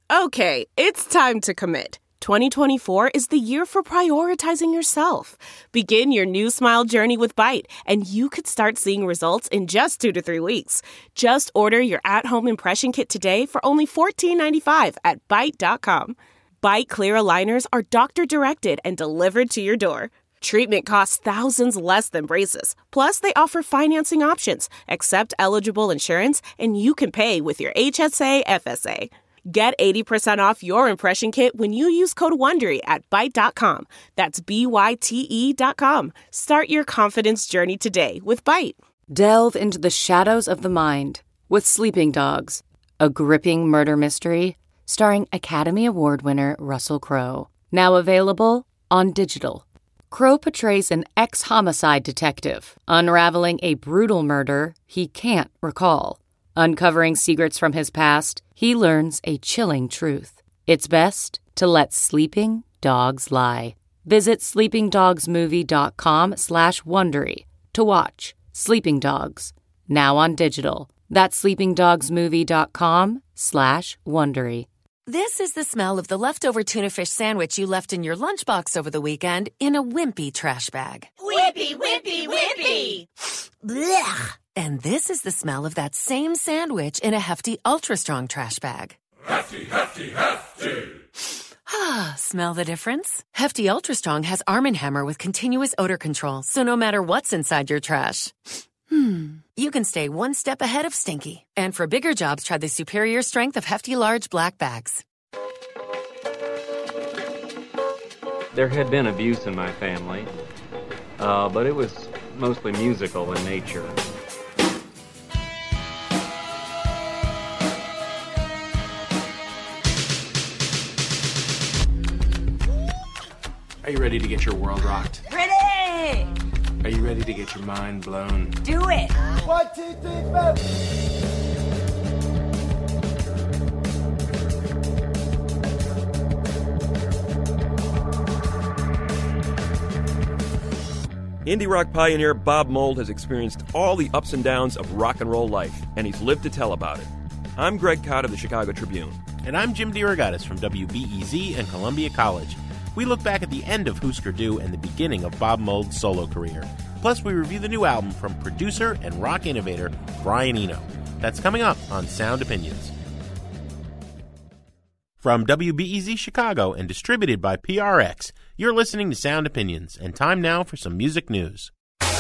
Okay, it's time to commit. 2024 is the year for prioritizing yourself. Begin your new smile journey with Byte, and you could start seeing results in just 2 to 3 weeks. Just order your at-home impression kit today for only $14.95 at Byte.com. Byte Clear aligners are doctor-directed and delivered to your door. Treatment costs thousands less than braces. Plus, they offer financing options, accept eligible insurance, and you can pay with your HSA, FSA. Get 80% off your impression kit when you use code WONDERY at Byte.com. That's BYTE.com. Start your confidence journey today with Byte. Delve into the shadows of the mind with Sleeping Dogs, a gripping murder mystery starring Academy Award winner Russell Crowe. Now available on digital. Crowe portrays an ex-homicide detective unraveling a brutal murder he can't recall. Uncovering secrets from his past, he learns a chilling truth. It's best to let sleeping dogs lie. Visit sleepingdogsmovie.com/Wondery to watch Sleeping Dogs, now on digital. That's sleepingdogsmovie.com/Wondery. This is the smell of the leftover tuna fish sandwich you left in your lunchbox over the weekend in a wimpy trash bag. Wimpy, wimpy, wimpy! Blech! And this is the smell of that same sandwich in a Hefty Ultra Strong trash bag. Hefty, hefty, hefty! Ah, smell the difference? Hefty Ultra Strong has Arm & Hammer with continuous odor control, so no matter what's inside your trash, you can stay one step ahead of stinky. And for bigger jobs, try the superior strength of Hefty Large Black Bags. There had been abuse in my family, but it was mostly musical in nature. Are you ready to get your world rocked? Ready! Are you ready to get your mind blown? Do it! 1, 2, 3, 4. Indie rock pioneer Bob Mould has experienced all the ups and downs of rock and roll life, and he's lived to tell about it. I'm Greg Cott of the Chicago Tribune. And I'm Jim DeRogatis from WBEZ and Columbia College. We look back at the end of Husker Du and the beginning of Bob Mould's solo career. Plus, we review the new album from producer and rock innovator Brian Eno. That's coming up on Sound Opinions. From WBEZ Chicago and distributed by PRX, you're listening to Sound Opinions, and time now for some music news.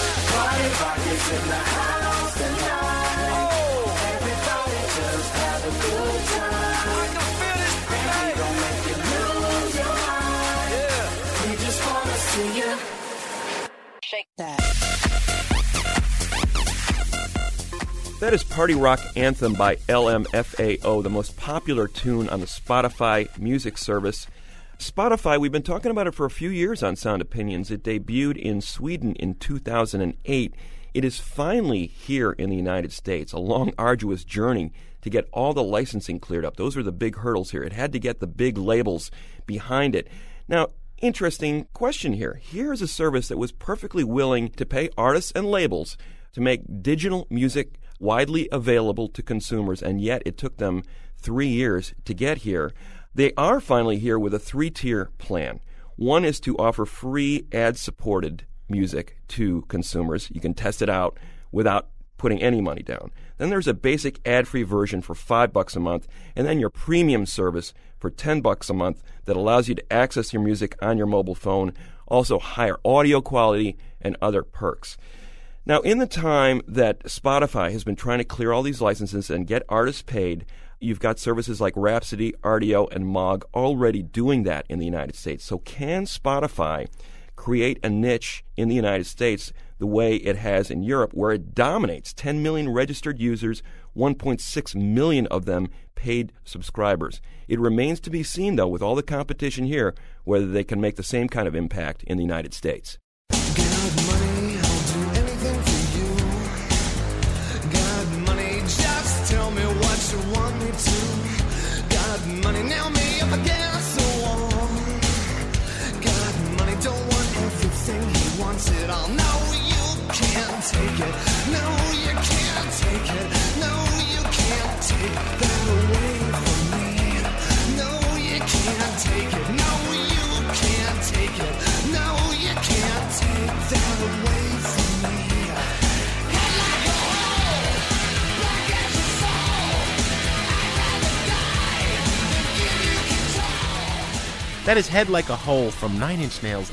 That is Party Rock Anthem by LMFAO, the most popular tune on the Spotify music service. Spotify, we've been talking about it for a few years on Sound Opinions. It debuted in Sweden in 2008. It is finally here in the United States, a long, arduous journey to get all the licensing cleared up. Those are the big hurdles here. It had to get the big labels behind it. Now, interesting question here. Here's a service that was perfectly willing to pay artists and labels to make digital music widely available to consumers, and yet it took them 3 years to get here. They are finally here with a 3-tier plan. One is to offer free ad-supported music to consumers. You can test it out without putting any money down. Then there's a basic ad-free version for $5 a month, and then your premium service for $10 a month that allows you to access your music on your mobile phone, also higher audio quality and other perks. Now, in the time that Spotify has been trying to clear all these licenses and get artists paid, you've got services like Rhapsody, Rdio, and Mog already doing that in the United States. So can Spotify create a niche in the United States the way it has in Europe, where it dominates 10 million registered users, 1.6 million of them paid subscribers? It remains to be seen, though, with all the competition here, whether they can make the same kind of impact in the United States. Take it. No, you can't take that away from me. No, That is Head Like a Hole from Nine Inch Nails'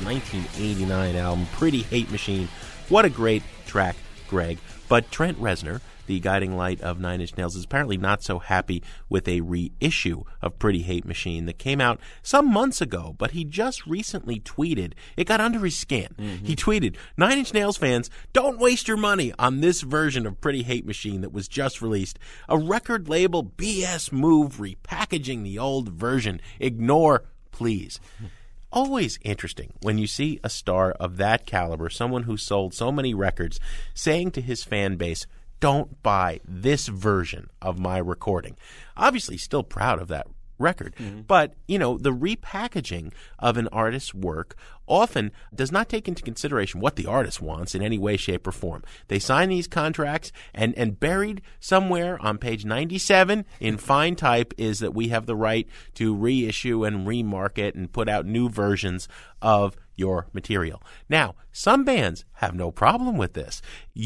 1989 album, Pretty Hate Machine. What a great track, Greg. But Trent Reznor, the guiding light of Nine Inch Nails, is apparently not so happy with a reissue of Pretty Hate Machine that came out some months ago, but he just recently tweeted. It got under his skin. He tweeted, Nine Inch Nails fans, don't waste your money on this version of Pretty Hate Machine that was just released. A record label BS move repackaging the old version. Ignore, please. Always interesting when you see a star of that caliber, someone who sold so many records, saying to his fan base, don't buy this version of my recording. Obviously, still proud of that record. But, the repackaging of an artist's work often does not take into consideration what the artist wants in any way, shape, or form. They sign these contracts, and buried somewhere on page 97 in fine type is that we have the right to reissue and remarket and put out new versions of your material. Now, some bands have no problem with this.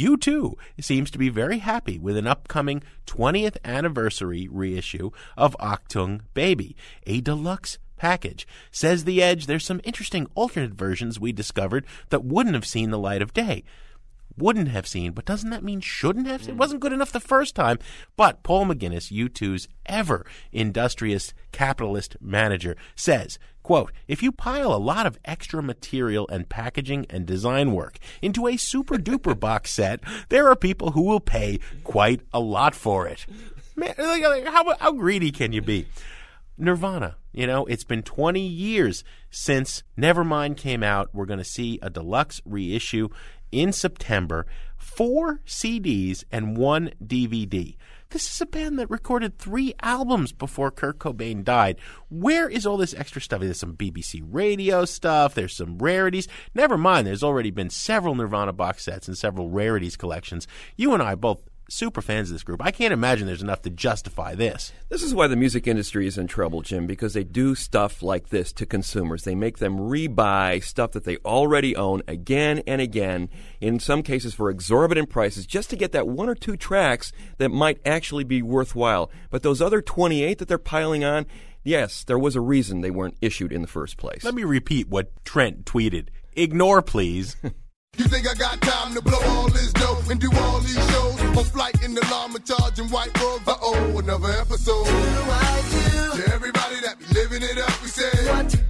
U2 seems to be very happy with an upcoming 20th anniversary reissue of Achtung Baby, a deluxe package. Says The Edge, there's some interesting alternate versions we discovered that wouldn't have seen the light of day. Wouldn't have seen, but doesn't that mean shouldn't have seen? It wasn't good enough the first time. But Paul McGuinness, U2's ever industrious capitalist manager, says, quote, if you pile a lot of extra material and packaging and design work into a super-duper box set, there are people who will pay quite a lot for it. Man, how greedy can you be? Nirvana, it's been 20 years since Nevermind came out. We're going to see a deluxe reissue in September, 4 CDs and 1 DVD. This is a band that recorded 3 albums before Kurt Cobain died. Where is all this extra stuff? There's some BBC radio stuff. There's some rarities. Never mind, there's already been several Nirvana box sets and several rarities collections. You and I both super fans of this group. I can't imagine there's enough to justify this. This is why the music industry is in trouble, Jim, because they do stuff like this to consumers. They make them rebuy stuff that they already own again and again, in some cases for exorbitant prices, just to get that 1 or 2 tracks that might actually be worthwhile. But those other 28 that they're piling on, yes, there was a reason they weren't issued in the first place. Let me repeat what Trent tweeted. Ignore, please. You think I got time to blow all this dough and do all these shows? On flight in the llama charging white robes. Uh-oh, another episode. To everybody that be living it up, we say what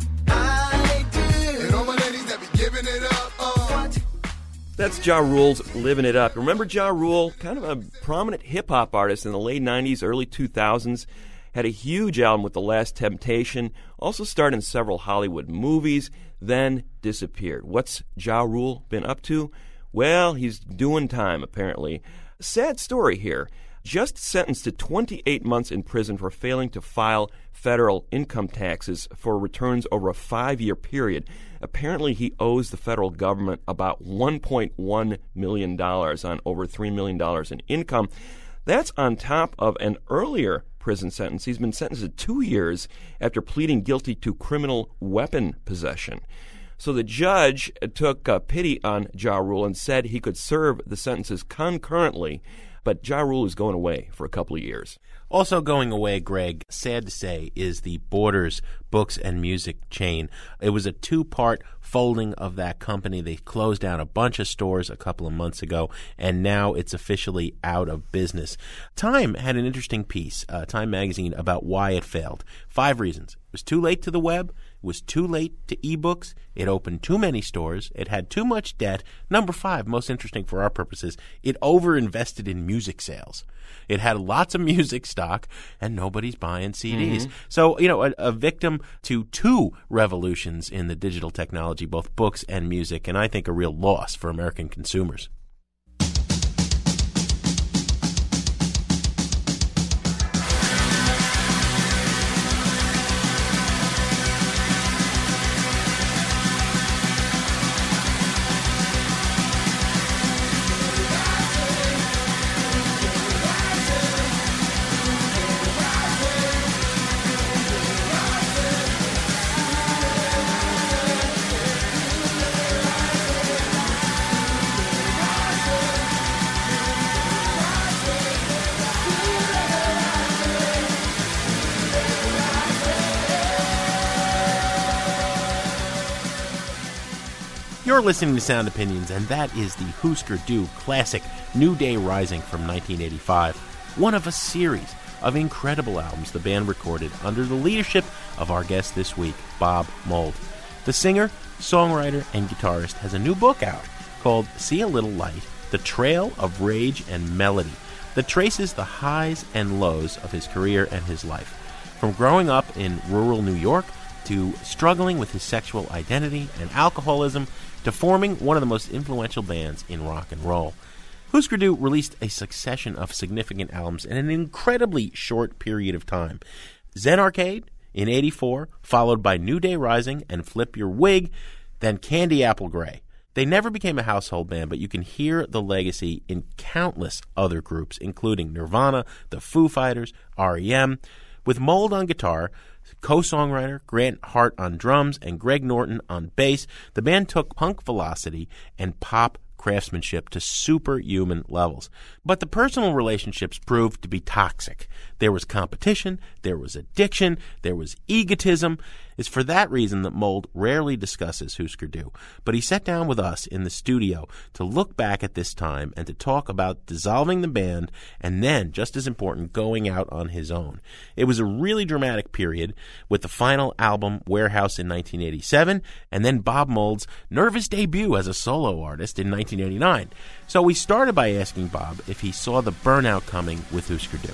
I do. And all my ladies that be giving it up. That's Ja Rule's Living It Up. Remember Ja Rule? Kind of a prominent hip-hop artist in the late 90s, early 2000s. Had a huge album with The Last Temptation. Also starred in several Hollywood movies. Then disappeared. What's Ja Rule been up to? Well, he's doing time, apparently. Sad story here. Just sentenced to 28 months in prison for failing to file federal income taxes for returns over a 5-year period. Apparently, he owes the federal government about $1.1 million on over $3 million in income. That's on top of an earlier prison sentence. He's been sentenced to 2 years after pleading guilty to criminal weapon possession. So the judge took pity on Ja Rule and said he could serve the sentences concurrently, but Ja Rule is going away for a couple of years. Also going away, Greg, sad to say, is the Borders Books and Music chain. It was a 2-part folding of that company. They closed down a bunch of stores a couple of months ago, and now it's officially out of business. Time had an interesting piece, Time magazine, about why it failed. 5 reasons. It was too late to the web. It was too late to ebooks. It opened too many stores. It had too much debt. Number 5, most interesting for our purposes, it overinvested in music sales. It had lots of music stock, and nobody's buying CDs. So, a victim to 2 revolutions in the digital technology, both books and music, and I think a real loss for American consumers. You're listening to Sound Opinions, and that is the Husker Du classic New Day Rising from 1985, one of a series of incredible albums the band recorded under the leadership of our guest this week, Bob Mould. The singer, songwriter, and guitarist has a new book out called See a Little Light, The Trail of Rage and Melody, that traces the highs and lows of his career and his life. From growing up in rural New York to struggling with his sexual identity and alcoholism to forming one of the most influential bands in rock and roll. Husker Du released a succession of significant albums in an incredibly short period of time. Zen Arcade in '84, followed by New Day Rising and Flip Your Wig, then Candy Apple Grey. They never became a household band, but you can hear the legacy in countless other groups, including Nirvana, the Foo Fighters, R.E.M., with Mould on guitar, co-songwriter Grant Hart on drums, and Greg Norton on bass. The band took punk velocity and pop craftsmanship to superhuman levels. But the personal relationships proved to be toxic. There was competition, there was addiction, there was egotism. It's for that reason that Mould rarely discusses Husker Du. But he sat down with us in the studio to look back at this time and to talk about dissolving the band and then, just as important, going out on his own. It was a really dramatic period with the final album, Warehouse, in 1987, and then Bob Mould's nervous debut as a solo artist in 1989. So we started by asking Bob if he saw the burnout coming with Husker Du.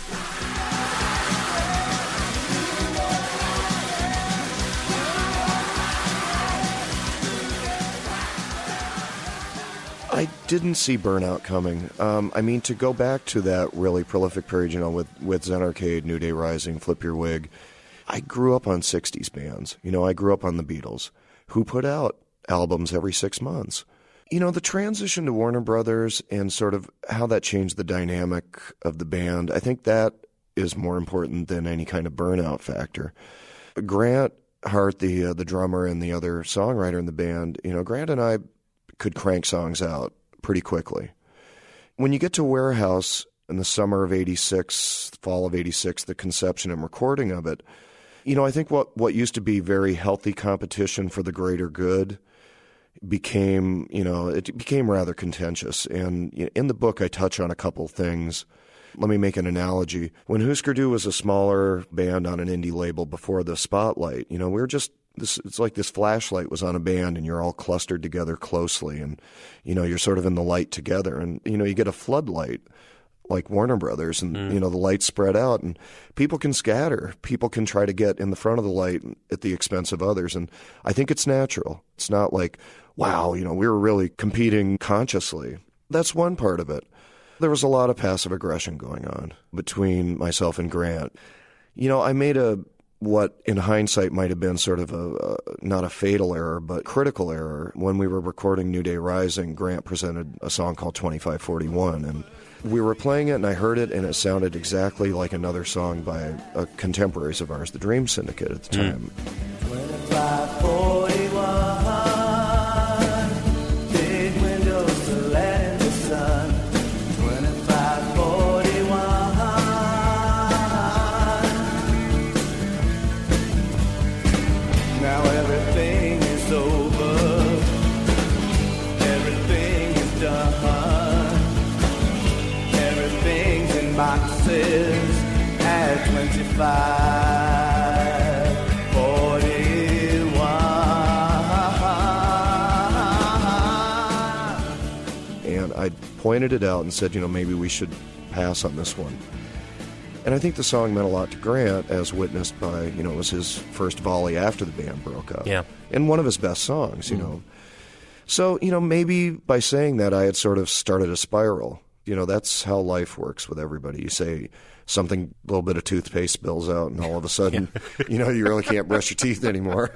I didn't see burnout coming. To go back to that really prolific period, with Zen Arcade, New Day Rising, Flip Your Wig, I grew up on 60s bands. I grew up on the Beatles, who put out albums every 6 months. The transition to Warner Brothers and sort of how that changed the dynamic of the band, I think that is more important than any kind of burnout factor. Grant Hart, the drummer and the other songwriter in the band, Grant and I could crank songs out pretty quickly. When you get to Warehouse in the summer of '86, fall of '86, the conception and recording of it, I think what used to be very healthy competition for the greater good became, it became rather contentious. And in the book, I touch on a couple things. Let me make an analogy. When Husker Du was a smaller band on an indie label before the spotlight, we were just, it's like this flashlight was on a band and you're all clustered together closely and, you're sort of in the light together. And, you get a floodlight like Warner Brothers and, the lights spread out and people can scatter. People can try to get in the front of the light at the expense of others. And I think it's natural. It's not like, wow, we were really competing consciously. That's one part of it. There was a lot of passive aggression going on between myself and Grant. I made what in hindsight might have been sort of not a fatal error, but critical error. When we were recording New Day Rising, Grant presented a song called 2541, and we were playing it, and I heard it, and it sounded exactly like another song by contemporaries of ours, the Dream Syndicate at the time. 2541, big windows to let in the sun. 2541. Now everything is over. Everything is done. Everything's in boxes at 2541. And I pointed it out and said, maybe we should pass on this one. And I think the song meant a lot to Grant, as witnessed by, it was his first volley after the band broke up. Yeah. And one of his best songs, So, maybe by saying that I had sort of started a spiral. That's how life works with everybody. You say something, a little bit of toothpaste spills out, and all of a sudden, you really can't brush your teeth anymore.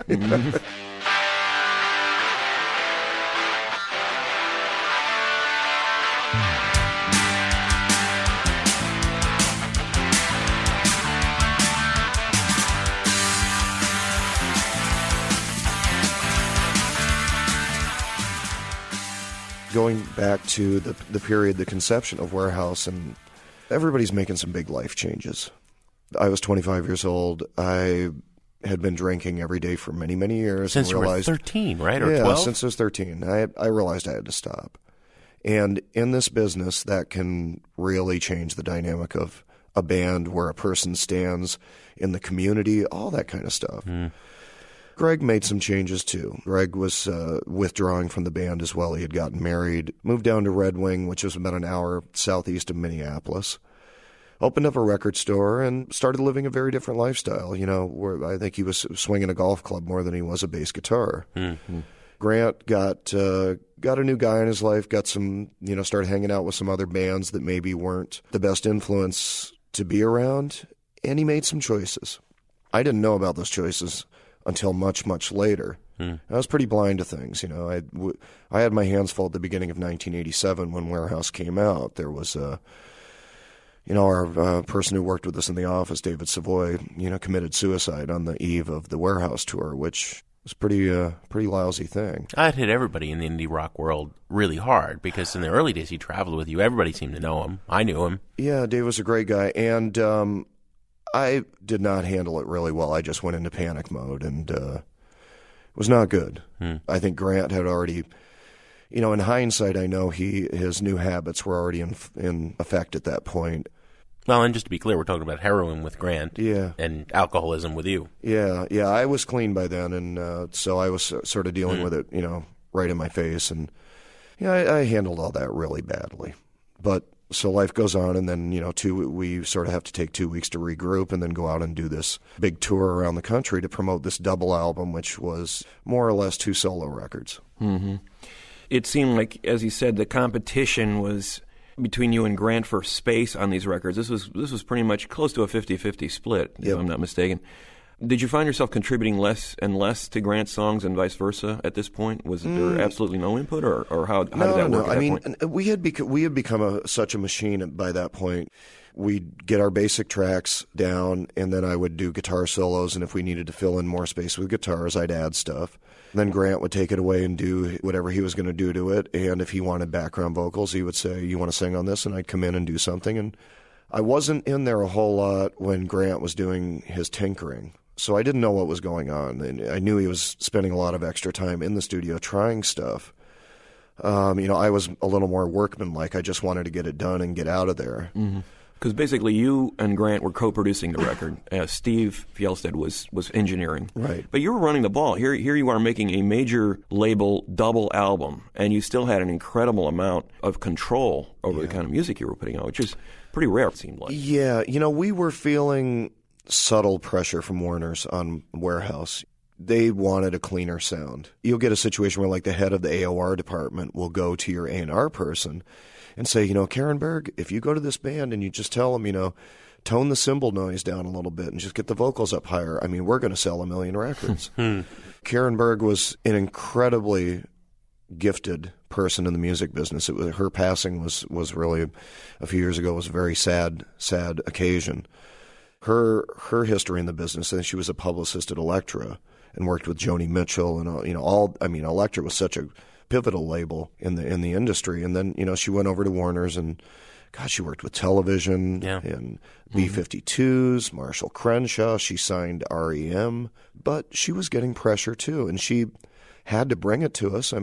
Going back to the period, the conception of Warehouse, and everybody's making some big life changes. I was 25 years old. I had been drinking every day for many, many years. Since and realized, you were 13, right? Or yeah, 12? Since I was 13. I realized I had to stop. And in this business, that can really change the dynamic of a band, where a person stands in the community, all that kind of stuff. Greg made some changes too. Greg was withdrawing from the band as well. He had gotten married, moved down to Red Wing, which is about an hour southeast of Minneapolis. Opened up a record store and started living a very different lifestyle. You know, where I think he was swinging a golf club more than he was a bass guitar. Grant got a new guy in his life, got some, started hanging out with some other bands that maybe weren't the best influence to be around, and he made some choices. I didn't know about those choices until much, much later. I was pretty blind to things. I had my hands full at the beginning of 1987 when Warehouse came out. There was our person who worked with us in the office, David Savoy, committed suicide on the eve of the Warehouse tour, which was pretty lousy thing. It hit everybody in the indie rock world really hard, because in the early days he traveled with you. Everybody seemed to know him. I knew him. Yeah, Dave was a great guy, and I did not handle it really well. I just went into panic mode, and it was not good. I think Grant had already, in hindsight, I know his new habits were already in effect at that point. Well, and just to be clear, we're talking about heroin with Grant, and alcoholism with you. Yeah, I was clean by then, and so I was sort of dealing with it, right in my face, and I handled all that really badly. But so life goes on, and then we sort of have to take 2 weeks to regroup, and then go out and do this big tour around the country to promote this double album, which was more or less 2 solo records. It seemed like, as you said, the competition was between you and Grant for space on these records. This was pretty much close to a 50-50 split, if I'm not mistaken. Did you find yourself contributing less and less to Grant's songs and vice versa at this point? Was there absolutely no input, or how did that work at that point? We had become such a machine by that point. We'd get our basic tracks down, and then I would do guitar solos, and if we needed to fill in more space with guitars, I'd add stuff. Then Grant would take it away and do whatever he was going to do to it, and if he wanted background vocals, he would say, "You want to sing on this?" And I'd come in and do something. And I wasn't in there a whole lot when Grant was doing his tinkering, so I didn't know what was going on. And I knew he was spending a lot of extra time in the studio trying stuff. I was a little more workmanlike. I just wanted to get it done and get out of there. Because basically you and Grant were co-producing the record. Steve Fjellstead was engineering. Right. But you were running the ball. Here you are making a major label double album, and you still had an incredible amount of control over the kind of music you were putting out, which is pretty rare, it seemed like. Yeah, we were feeling subtle pressure from Warner's on Warehouse. They wanted a cleaner sound. You'll get a situation where, like, the head of the AOR department will go to your A&R person and say, Karen Berg, if you go to this band and you just tell them, tone the cymbal noise down a little bit and just get the vocals up higher, we're going to sell 1 million records. Karen Berg was an incredibly gifted person in the music business. Her passing was really, a few years ago, was a very sad occasion. Her history in the business, and she was a publicist at Elektra and worked with Joni Mitchell and Elektra was such a pivotal label in the industry. And then, she went over to Warner's, and she worked with Television and B-52s, Marshall Crenshaw. She signed REM, but she was getting pressure too, and she had to bring it to us.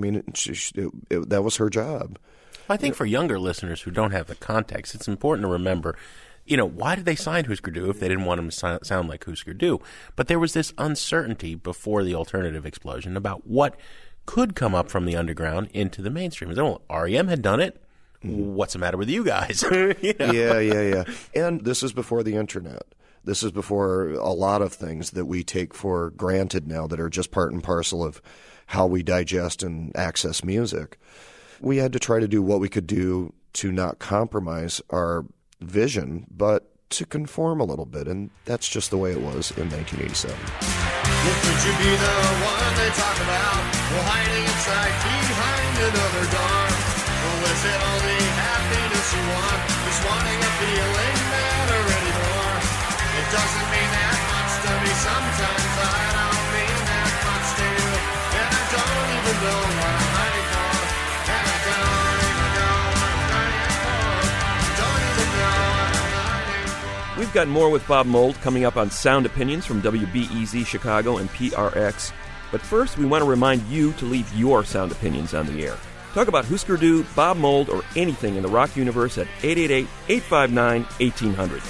That was her job. I think for younger listeners who don't have the context, it's important to remember, why did they sign Husker Du if they didn't want them to sound like Husker Du? But there was this uncertainty before the alternative explosion about what could come up from the underground into the mainstream. REM had done it. What's the matter with you guys? Yeah. And this is before the internet. This is before a lot of things that we take for granted now that are just part and parcel of how we digest and access music. We had to try to do what we could do to not compromise our vision, but to conform a little bit, and that's just the way it was in 1987. Could you be the one they talk about? Well, hiding inside behind another door. Well, is it only happiness you want? Just wanting a feeling better anymore. It doesn't mean that much to me sometimes. I don't mean that much to you. And I don't even know what I'm hiding for. And I don't even know what I'm hiding for. Don't even know what I'm hiding for. We've got more with Bob Mould coming up on Sound Opinions from WBEZ Chicago and PRX. But first, we want to remind you to leave your sound opinions on the air. Talk about Husker Du, Bob Mould, or anything in the rock universe at 888-859-1800.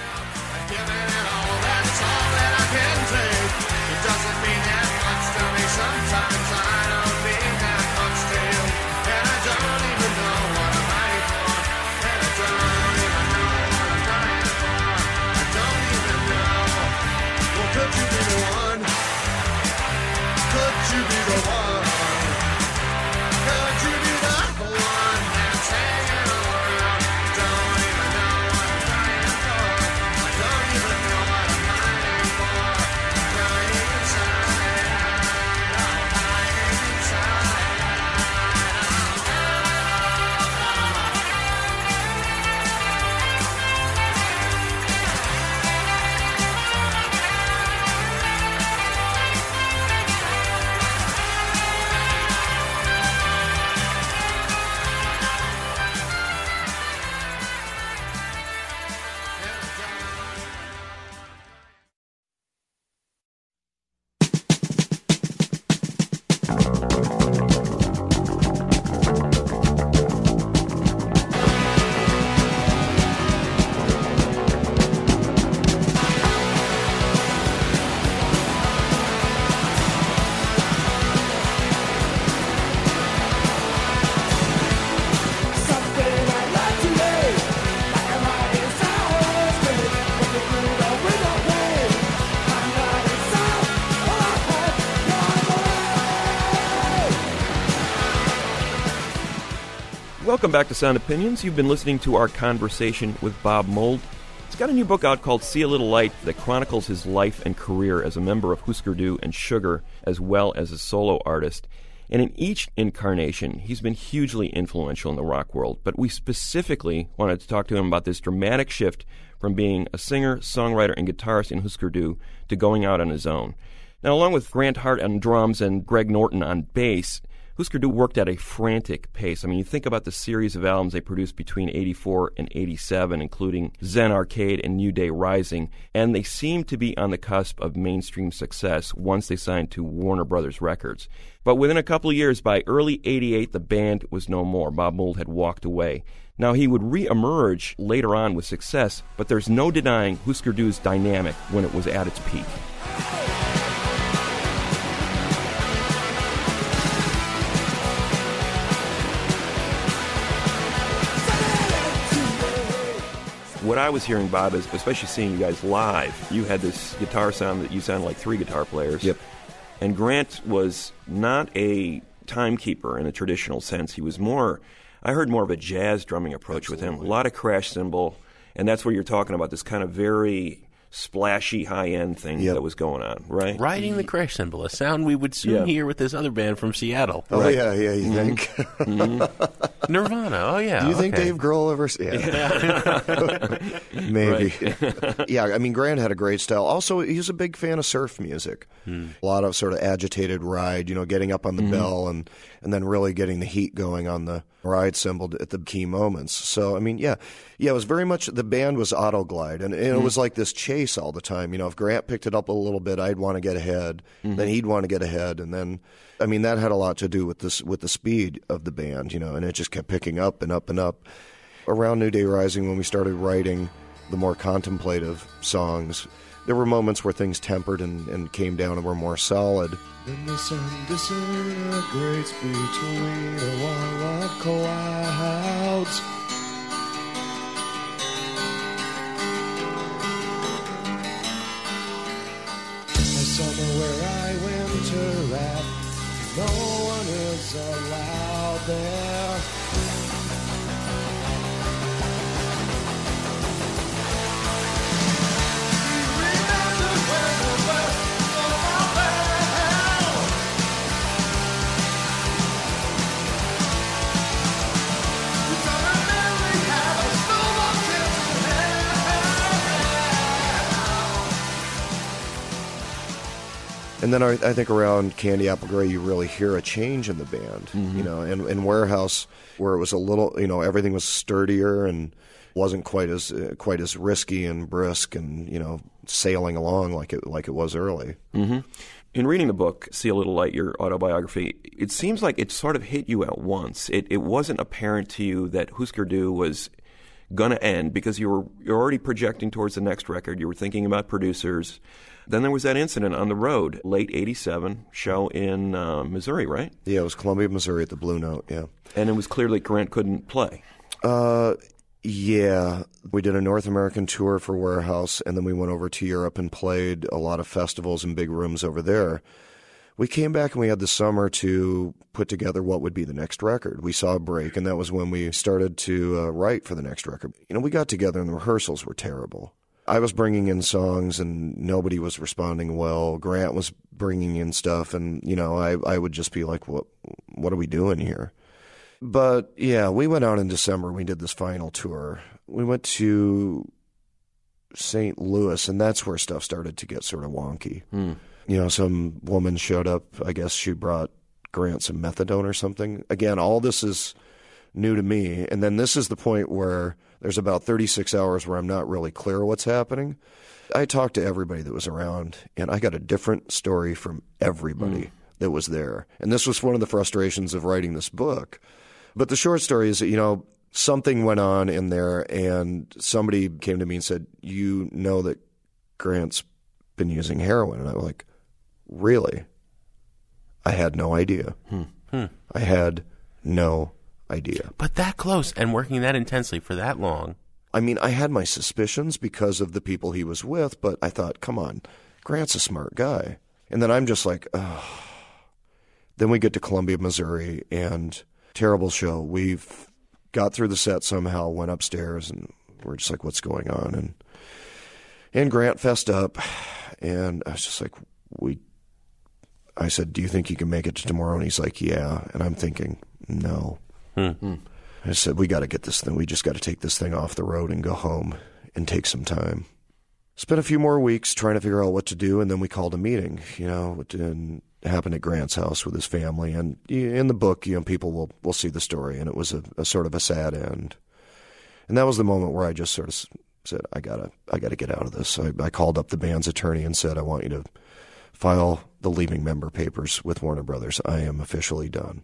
Welcome back to Sound Opinions. You've been listening to our conversation with Bob Mould. He's got a new book out called See a Little Light that chronicles his life and career as a member of Husker Du and Sugar, as well as a solo artist. And in each incarnation, he's been hugely influential in the rock world. But we specifically wanted to talk to him about this dramatic shift from being a singer, songwriter, and guitarist in Husker Du to going out on his own. Now, along with Grant Hart on drums and Greg Norton on bass, Husker Du worked at a frantic pace. I mean, you think about the series of albums they produced between 84 and 87, including Zen Arcade and New Day Rising, and they seemed to be on the cusp of mainstream success once they signed to Warner Brothers Records. But within a couple of years, by early 88, the band was no more. Bob Mould had walked away. Now, he would re-emerge later on with success, but there's no denying Husker Du's dynamic when it was at its peak. What I was hearing, Bob, is especially seeing you guys live, you had this guitar sound that you sounded like three guitar players. Yep. And Grant was not a timekeeper in a traditional sense. He was more, I heard more of a jazz drumming approach with him. A lot of crash cymbal, and that's where you're talking about this kind of very splashy high-end thing that was going on, right? Riding the crash cymbal, a sound we would soon hear with this other band from Seattle. Oh, yeah, you think? Nirvana, oh, yeah. Do you think Dave Grohl ever... Yeah. Maybe. Yeah, I mean, Grant had a great style. Also, he was a big fan of surf music. A lot of sort of agitated ride, getting up on the bell and then really getting the heat going on the ride cymbal at the key moments. So, I mean, it was very much, the band was Autoglide, and it was like this chase all the time. If Grant picked it up a little bit, I'd want to get ahead, then he'd want to get ahead, and then, I mean, that had a lot to do with the speed of the band, and it just kept picking up and up and up. Around New Day Rising, when we started writing the more contemplative songs, there were moments where things tempered and came down and were more solid. Then the sun disintegrates between a wall of clouds. A summer where I winter at, no one is allowed there. And then I think around Candy Apple Gray, you really hear a change in the band, and in Warehouse, where it was a little, everything was sturdier and wasn't quite as risky and brisk and, you know, sailing along like it was early. Mm-hmm. In reading the book, See a Little Light, your autobiography, it seems like it sort of hit you at once. It wasn't apparent to you that Husker Du was going to end because you're already projecting towards the next record. You were thinking about producers. Then there was that incident on the road, late 87, show in Missouri, right? Yeah, it was Columbia, Missouri at the Blue Note, yeah. And it was clear that Grant couldn't play. Yeah. We did a North American tour for Warehouse, and then we went over to Europe and played a lot of festivals and big rooms over there. We came back and we had the summer to put together what would be the next record. We saw a break, and that was when we started to write for the next record. You know, we got together and the rehearsals were terrible. I was bringing in songs and nobody was responding well. Grant was bringing in stuff, and, you know, I would just be like, what are we doing here? But, yeah, we went out in December. We did this final tour. We went to St. Louis, and that's where stuff started to get sort of wonky. You know, some woman showed up. I guess she brought Grant some methadone or something. Again, all this is new to me. And then this is the point where there's about 36 hours where I'm not really clear what's happening. I talked to everybody that was around, and I got a different story from everybody that was there. And this was one of the frustrations of writing this book. But the short story is that, you know, something went on in there, and somebody came to me and said, you know that Grant's been using heroin. And I was like, really? I had no idea. I had no idea. But that close and working that intensely for that long. I mean, I had my suspicions because of the people he was with, but I thought, come on, Grant's a smart guy. And then I'm just like, oh. Then we get to Columbia, Missouri, and terrible show. We've got through the set somehow, went upstairs, and we're just like, what's going on? And Grant fessed up, and I was just like, I said, do you think you can make it to tomorrow? And he's like, yeah. And I'm thinking, no. I said, we got to get this thing. We just got to take this thing off the road and go home and take some time. Spent a few more weeks trying to figure out what to do, and then we called a meeting, you know, and it happened at Grant's house with his family. And in the book, you know, people will see the story, and it was a sort of a sad end. And that was the moment where I just sort of said, I gotta get out of this. I called up the band's attorney and said, I want you to file the leaving member papers with Warner Brothers. I am officially done.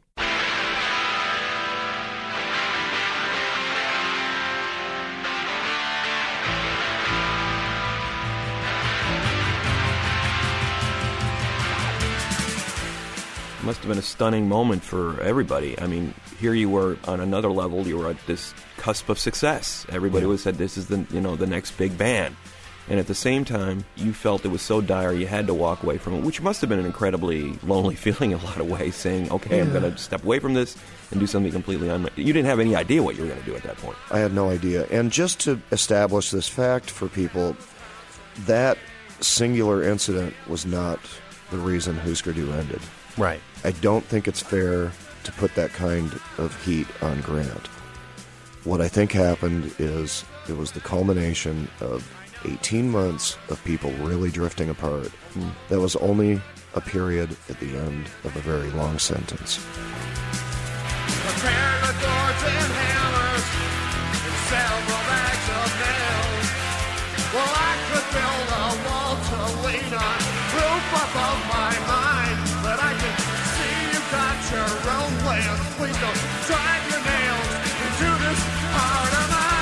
Must have been a stunning moment for everybody. I mean, here you were on another level. You were at this cusp of success. Everybody would have said this is the next big band. And at the same time, you felt it was so dire you had to walk away from it, which must have been an incredibly lonely feeling in a lot of ways, saying, okay, I'm going to step away from this and do something completely You didn't have any idea what you were going to do at that point. I had no idea. And just to establish this fact for people, that singular incident was not the reason Husker Du ended. Right. I don't think it's fair to put that kind of heat on Grant. What I think happened is it was the culmination of 18 months of people really drifting apart. That was only a period at the end of a very long sentence. Prepare the doors and hammers and several bags of nails. Well, I could build a wall to lean on, roof above my mind, but I can see you got your own plans. Please don't drive your nails into this heart of mine.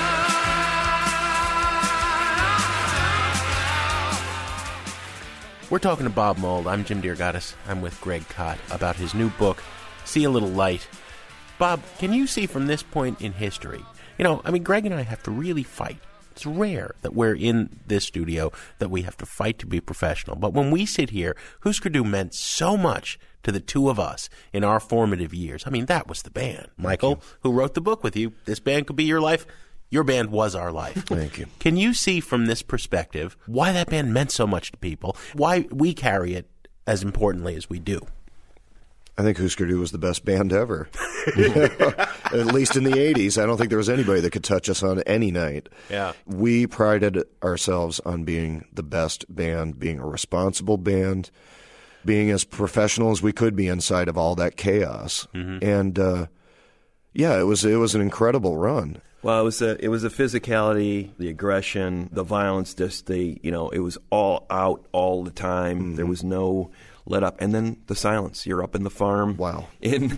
We're talking to Bob Mould. I'm Jim DearGoddess. I'm with Greg Kot about his new book, See a Little Light. Bob, can you see from this point in history, Greg and I have to really fight. It's rare that we're in this studio that we have to fight to be professional. But when we sit here, Husker Du meant so much to the two of us in our formative years. I mean, that was the band. Michael, who wrote the book with you, this band could be your life. Your band was our life. Thank you. Can you see from this perspective why that band meant so much to people, why we carry it as importantly as we do? I think Husker Du was the best band ever. At least in the 80s. I don't think there was anybody that could touch us on any night. Yeah. We prided ourselves on being the best band, being a responsible band, being as professional as we could be inside of all that chaos. And, it was an incredible run. Well, it was the physicality, the aggression, the violence, just it was all out all the time. Mm-hmm. There was no let up. And then the silence. You're up in the farm. Wow. In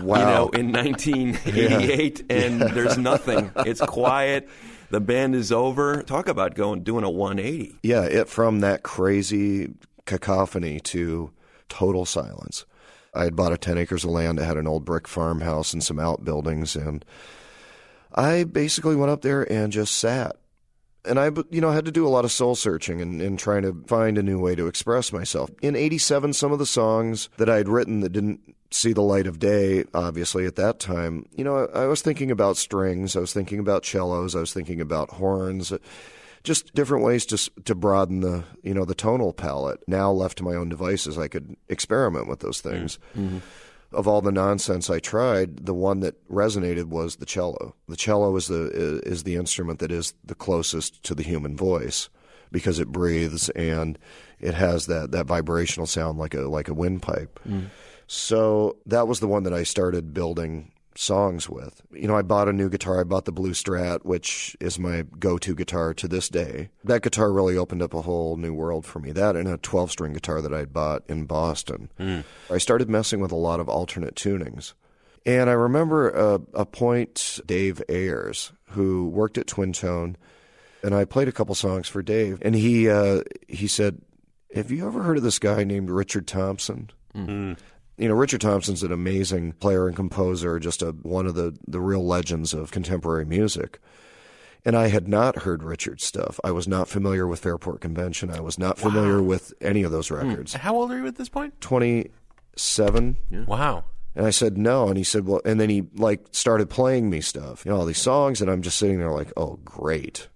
1988, and there's nothing. It's quiet. The band is over. Talk about doing a 180. Yeah, from that crazy cacophony to total silence. I had bought a 10 acres of land. I had an old brick farmhouse and some outbuildings, and I basically went up there and just sat. And I had to do a lot of soul searching and trying to find a new way to express myself. In 87, some of the songs that I had written that didn't see the light of day, obviously, at that time, I was thinking about strings, I was thinking about cellos, I was thinking about horns, just different ways to broaden the tonal palette. Now left to my own devices, I could experiment with those things. Mm-hmm. Of all the nonsense I tried, the one that resonated was the cello. The cello is the instrument that is the closest to the human voice because it breathes and it has that vibrational sound like a windpipe. Mm. So that was the one that I started building songs with. I bought a new guitar. I bought the Blue Strat, which is my go-to guitar to this day. That guitar really opened up a whole new world for me. That and a 12-string guitar that I bought in Boston. Mm. I started messing with a lot of alternate tunings. And I remember a point, Dave Ayers, who worked at Twin Tone, and I played a couple songs for Dave. And he said, "Have you ever heard of this guy named Richard Thompson?" Mm-hmm. Richard Thompson's an amazing player and composer, just one of the real legends of contemporary music. And I had not heard Richard's stuff. I was not familiar with Fairport Convention. I was not familiar with any of those records. How old are you at this point? 27. Yeah. Wow. And I said, no. And he said, well, and then he started playing me stuff, all these songs. And I'm just sitting there like, oh, great.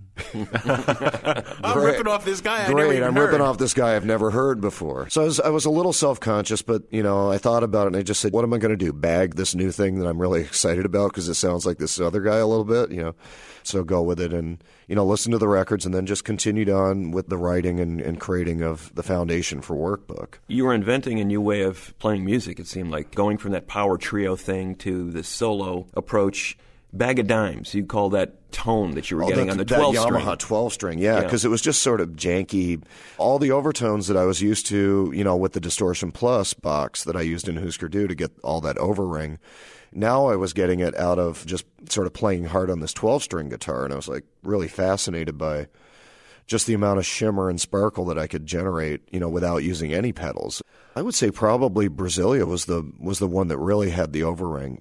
I'm ripping off this guy. Ripping off this guy I've never heard before. So I was a little self-conscious, but I thought about it and I just said, what am I going to do? Bag this new thing that I'm really excited about because it sounds like this other guy a little bit, So go with it and listen to the records and then just continued on with the writing and creating of the foundation for Workbook. You were inventing a new way of playing music. It seemed like going from that power trio thing to the solo approach. Bag of dimes, you call that tone that you were getting on the 12-string. That Yamaha 12-string, yeah, because it was just sort of janky. All the overtones that I was used to, with the Distortion Plus box that I used in Husker Du to get all that overring, now I was getting it out of just sort of playing hard on this 12-string guitar, and I was really fascinated by just the amount of shimmer and sparkle that I could generate, without using any pedals. I would say probably Brasilia was the one that really had the overring.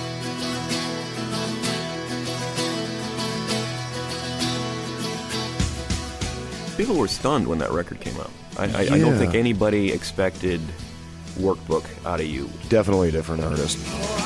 People were stunned when that record came out. I don't think anybody expected Workbook out of you. Definitely a different artist.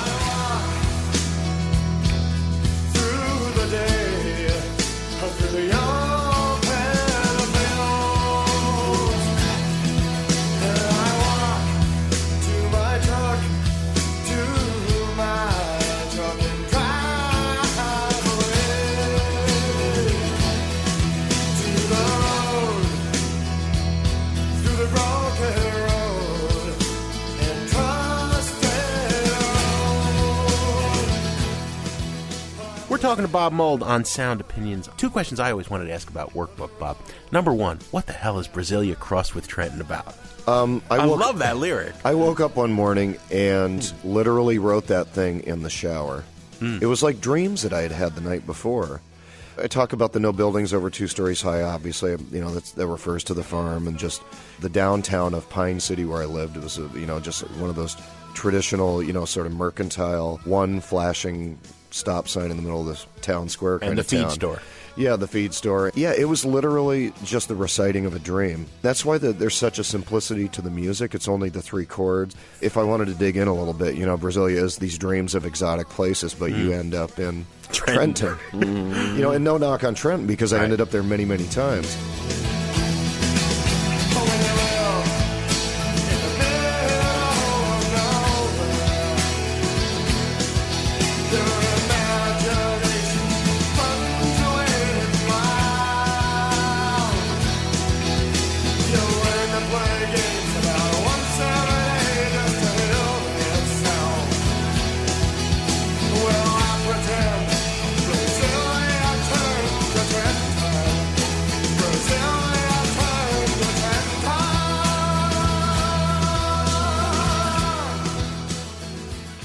Talking to Bob Mould on Sound Opinions. Two questions I always wanted to ask about Workbook, Bob. Number one, what the hell is Brasilia crossed with Trenton about? I love that lyric. I woke up one morning and literally wrote that thing in the shower. It was like dreams that I had had the night before. I talk about the no buildings over 2 stories high, obviously. That refers to the farm and just the downtown of Pine City where I lived. It was, just one of those traditional, sort of mercantile, one flashing stop sign in the middle of the town square kind of town. And the feed store. Yeah, the feed store. Yeah, it was literally just the reciting of a dream. That's why there's such a simplicity to the music. It's only the 3 chords. If I wanted to dig in a little bit, Brasilia is these dreams of exotic places, but you end up in Trenton. And no knock on Trenton because I ended up there many, many times.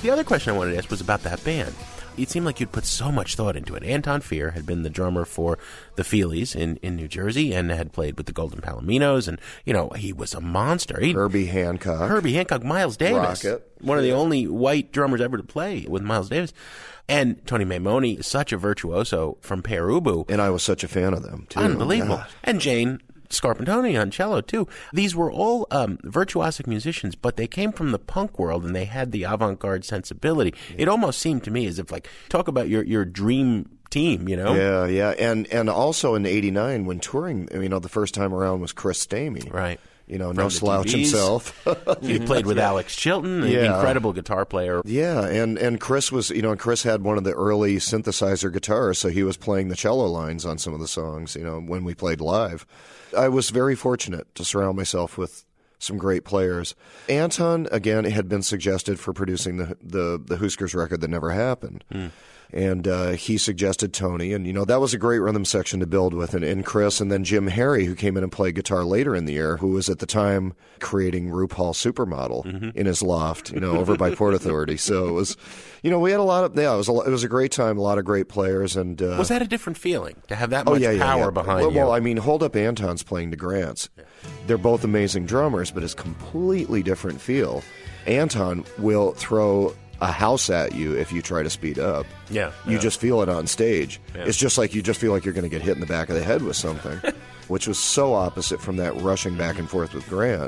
The other question I wanted to ask was about that band. It seemed like you'd put so much thought into it. Anton Fier had been the drummer for the Feelies in New Jersey and had played with the Golden Palominos, and, he was a monster. Herbie Hancock, Miles Davis. Rocket. One of the only white drummers ever to play with Miles Davis. And Tony Maimone, such a virtuoso from Pere Ubu. And I was such a fan of them, too. Unbelievable. God. And Jane Scarpantoni on cello, too. These were all virtuosic musicians, but they came from the punk world, and they had the avant-garde sensibility. Yeah. It almost seemed to me as if, talk about your dream team, Yeah. And also in '89, when touring, the first time around was Chris Stamey. Right. No slouch himself. He played with Alex Chilton, an incredible guitar player. Yeah, and Chris was, Chris had one of the early synthesizer guitars, so he was playing the cello lines on some of the songs, when we played live. I was very fortunate to surround myself with some great players. Anton, again, had been suggested for producing the Huskers record that never happened. And he suggested Tony, and that was a great rhythm section to build with, and Chris, and then Jim Harry, who came in and played guitar later in the year, who was at the time creating RuPaul Supermodel in his loft, over by Port Authority. So it was, we had a lot of, it was a great time, a lot of great players, and was that a different feeling to have that much power behind you? Well, Hold Up Anton's playing the Grants. They're both amazing drummers, but it's completely different feel. Anton will throw a house at you if you try to speed up. You just feel it on stage. It's just like you just feel like you're going to get hit in the back of the head with something, which was so opposite from that rushing back and forth with Grant.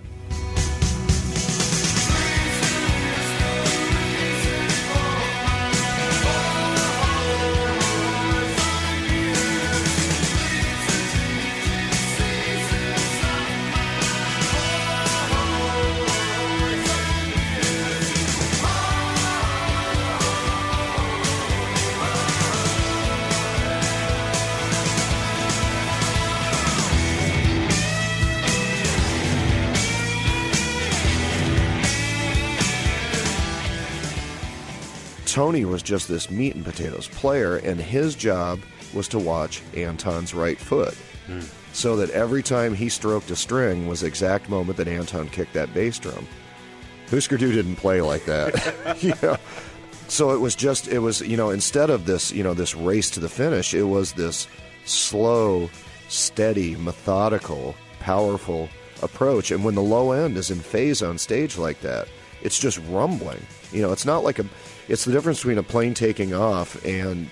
Tony was just this meat and potatoes player, and his job was to watch Anton's right foot. So that every time he stroked a string was the exact moment that Anton kicked that bass drum. Husker Du didn't play like that. So it was instead of this, this race to the finish, it was this slow, steady, methodical, powerful approach. And when the low end is in phase on stage like that, it's just rumbling. It's not like it's the difference between a plane taking off and,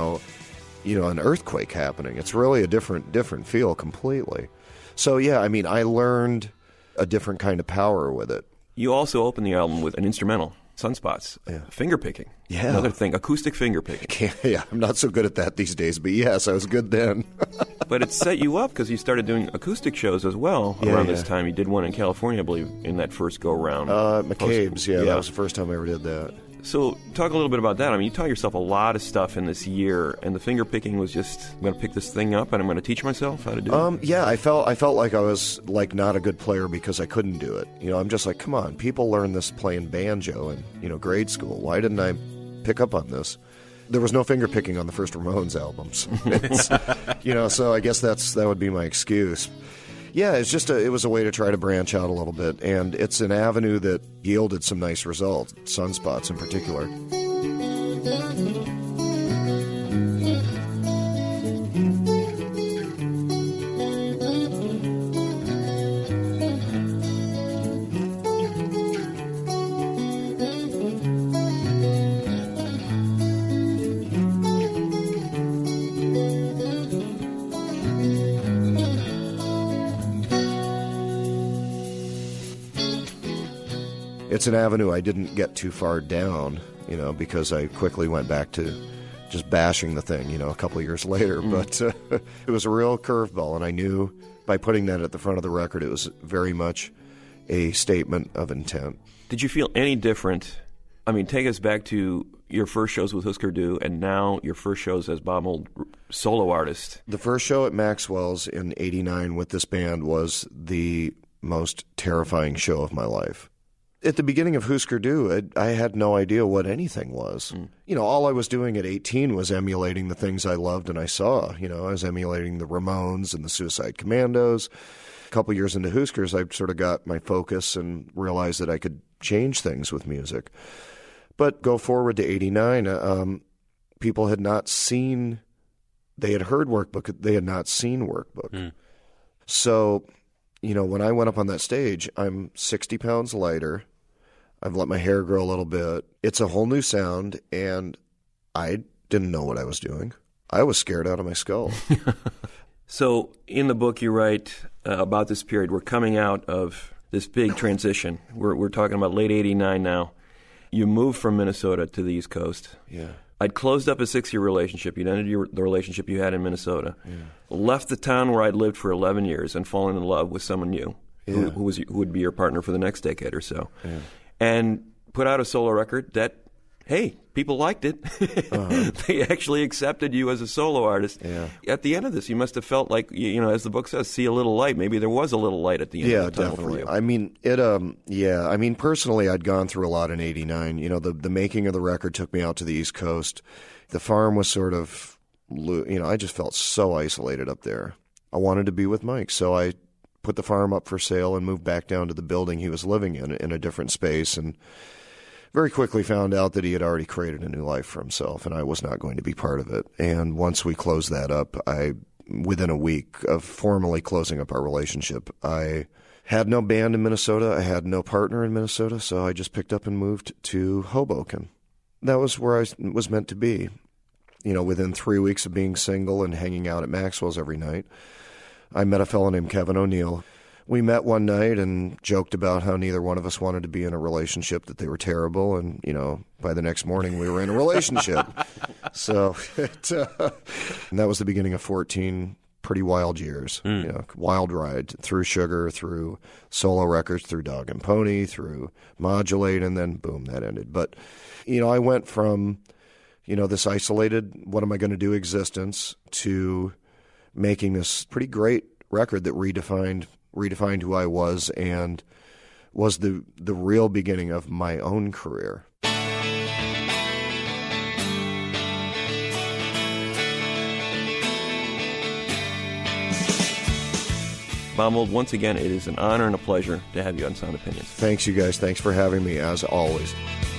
an earthquake happening. It's really a different feel completely. So, I learned a different kind of power with it. You also opened the album with an instrumental, Sunspots, finger picking. Yeah. Another thing, acoustic finger picking. I'm not so good at that these days, but yes, I was good then. But it set you up because you started doing acoustic shows as well around this time. You did one in California, I believe, in that first go-round. McCabe's, that was the first time I ever did that. So talk a little bit about that. You taught yourself a lot of stuff in this year, and the finger picking was just, I'm going to pick this thing up and I'm going to teach myself how to do it. I felt like I was not a good player because I couldn't do it. I'm just like, come on, people learn this playing banjo in grade school. Why didn't I pick up on this? There was no finger picking on the first Ramones albums. So I guess that would be my excuse. Yeah, it was a way to try to branch out a little bit, and it's an avenue that yielded some nice results, Sunspots in particular. It's an avenue I didn't get too far down, because I quickly went back to just bashing the thing, a couple of years later. But it was a real curveball, and I knew by putting that at the front of the record, it was very much a statement of intent. Did you feel any different? Take us back to your first shows with Husker Du, and now your first shows as Bob Mould solo artist. The first show at Maxwell's in '89 with this band was the most terrifying show of my life. At the beginning of Husker Du, I had no idea what anything was. All I was doing at 18 was emulating the things I loved and I saw. I was emulating the Ramones and the Suicide Commandos. A couple years into Huskers, I sort of got my focus and realized that I could change things with music. But go forward to 89, people had not seen, they had heard Workbook, they had not seen Workbook. So, when I went up on that stage, I'm 60 pounds lighter. I've let my hair grow a little bit. It's a whole new sound, and I didn't know what I was doing. I was scared out of my skull. So in the book you write about this period. We're coming out of this big transition. We're talking about late 89 now. You moved from Minnesota to the East Coast. Yeah. I'd closed up a 6-year relationship. You'd ended the relationship you had in Minnesota. Yeah. Left the town where I'd lived for 11 years and fallen in love with someone new who would be your partner for the next decade or so. Yeah. And put out a solo record that, hey, people liked it. They actually accepted you as a solo artist. Yeah. At the end of this, you must have felt like, as the book says, see a little light. Maybe there was a little light at the end of the tunnel for you. I mean, personally, I'd gone through a lot in 89. The making of the record took me out to the East Coast. The farm was sort of, I just felt so isolated up there. I wanted to be with Mike, so I put the farm up for sale and moved back down to the building he was living in a different space, and very quickly found out that he had already created a new life for himself, and I was not going to be part of it. And once we closed that up, within a week of formally closing up our relationship, I had no band in Minnesota. I had no partner in Minnesota, so I just picked up and moved to Hoboken. That was where I was meant to be. Within 3 weeks of being single and hanging out at Maxwell's every night, I met a fellow named Kevin O'Neill. We met one night and joked about how neither one of us wanted to be in a relationship, that they were terrible, and, by the next morning we were in a relationship. So and that was the beginning of 14 pretty wild years, wild ride through Sugar, through solo records, through Dog and Pony, through Modulate, and then boom, that ended. But, I went from, this isolated, what am I going to do existence, to making this pretty great record that redefined who I was and was the real beginning of my own career. Bob Mould, once again, it is an honor and a pleasure to have you on Sound Opinions. Thanks, you guys. Thanks for having me, as always.